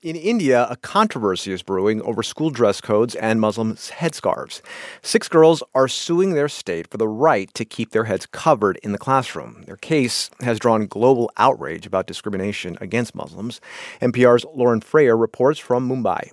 In India, a controversy is brewing over school dress codes and Muslim headscarves. 6 girls are suing their state for the right to keep their heads covered in the classroom. Their case has drawn global outrage about discrimination against Muslims. NPR's Lauren Frayer reports from Mumbai.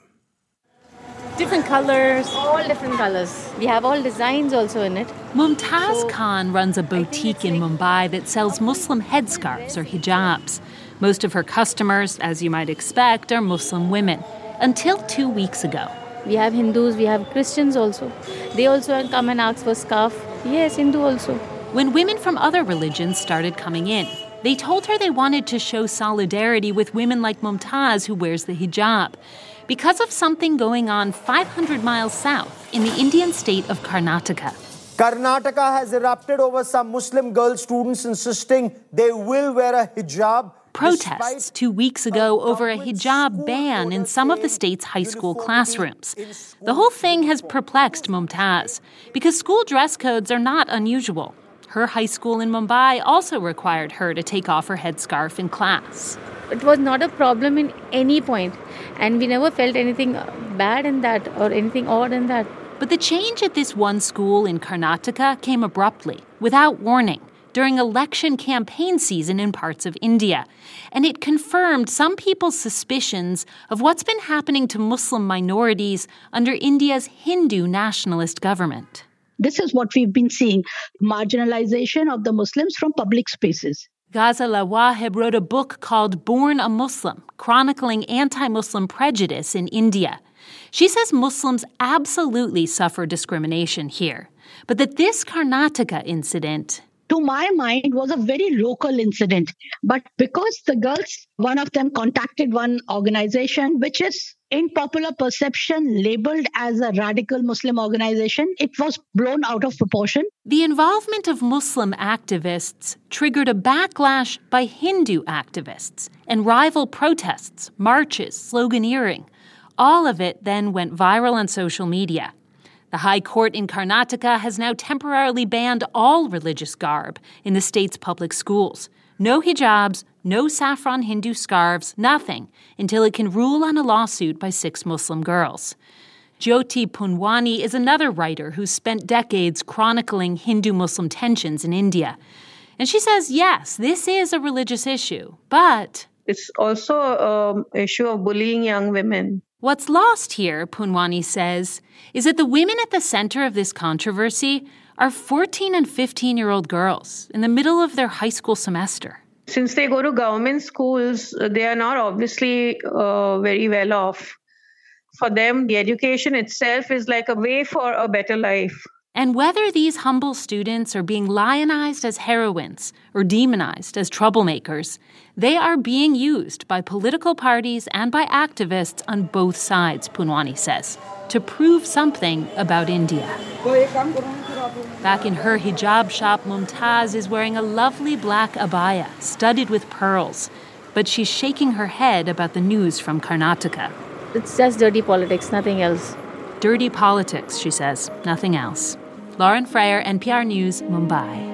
Different colors, all different colors. We have all designs also in it. Mumtaz Khan runs a boutique in Mumbai that sells Muslim headscarves or hijabs. Most of her customers, as you might expect, are Muslim women, until 2 weeks ago. We have Hindus, we have Christians also. They also come and ask for scarf. Yes, Hindu also. When women from other religions started coming in, they told her they wanted to show solidarity with women like Mumtaz, who wears the hijab, because of something going on 500 miles south in the Indian state of Karnataka. Karnataka has erupted over some Muslim girl students insisting they will wear a hijab. Protests 2 weeks ago over a hijab ban in some of the state's high school classrooms. The whole thing has perplexed Mumtaz because school dress codes are not unusual. Her high school in Mumbai also required her to take off her headscarf in class. It was not a problem in any point, and we never felt anything bad in that or anything odd in that. But the change at this one school in Karnataka came abruptly, without warning, during election campaign season in parts of India. And it confirmed some people's suspicions of what's been happening to Muslim minorities under India's Hindu nationalist government. This is what we've been seeing, marginalization of the Muslims from public spaces. Ghazala Wahib wrote a book called Born a Muslim, chronicling anti-Muslim prejudice in India. She says Muslims absolutely suffer discrimination here, but that this Karnataka incident, to my mind, was a very local incident. But because the girls, one of them contacted one organization, which is in popular perception labeled as a radical Muslim organization, it was blown out of proportion. The involvement of Muslim activists triggered a backlash by Hindu activists and rival protests, marches, sloganeering. All of it then went viral on social media. The High Court in Karnataka has now temporarily banned all religious garb in the state's public schools. No hijabs, no saffron Hindu scarves, nothing, until it can rule on a lawsuit by 6 Muslim girls. Jyoti Punwani is another writer who's spent decades chronicling Hindu-Muslim tensions in India. And she says, yes, this is a religious issue, but it's also an issue of bullying young women. What's lost here, Punwani says, is that the women at the center of this controversy are 14 and 15-year-old girls in the middle of their high school semester. Since they go to government schools, they are not obviously very well off. For them, the education itself is like a way for a better life. And whether these humble students are being lionized as heroines or demonized as troublemakers, they are being used by political parties and by activists on both sides, Punwani says, to prove something about India. Back in her hijab shop, Mumtaz is wearing a lovely black abaya studded with pearls, but she's shaking her head about the news from Karnataka. It's just dirty politics, nothing else. Dirty politics, she says, nothing else. Lauren Frayer, NPR News, Mumbai.